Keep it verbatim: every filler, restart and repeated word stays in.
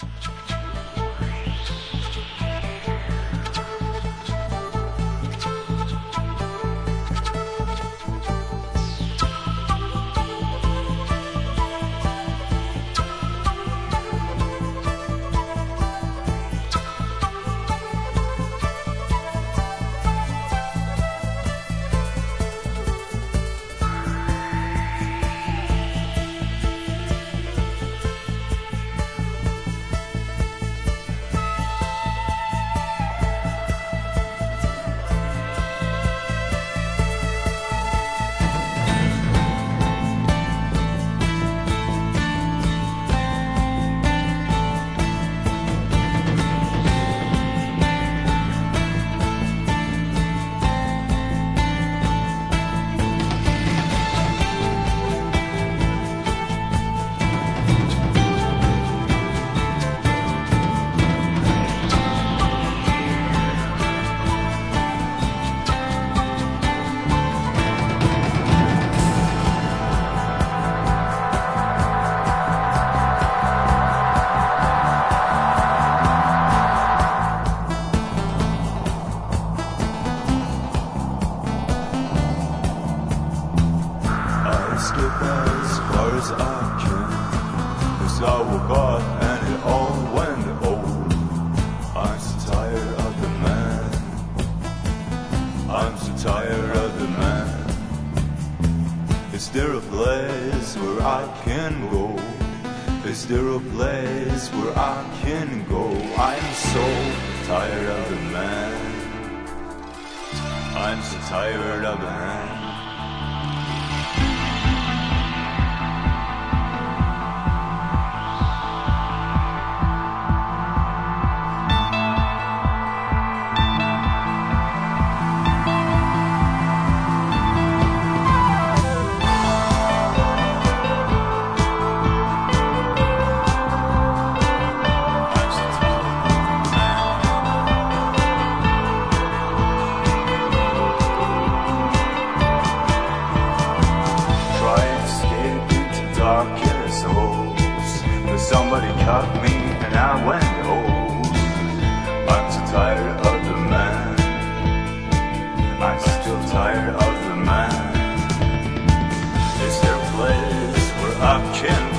Skip as far as I can, 'cause I woke up and it all went old. I'm so tired of the man, I'm so tired of the man. Is there a place where I can go? Is there a place where I can go? I'm so tired of the man, I'm so tired of the man. Darkest holes, but somebody caught me and I went home. I'm so tired of the man, I'm still tired of the man. Is there a place where I can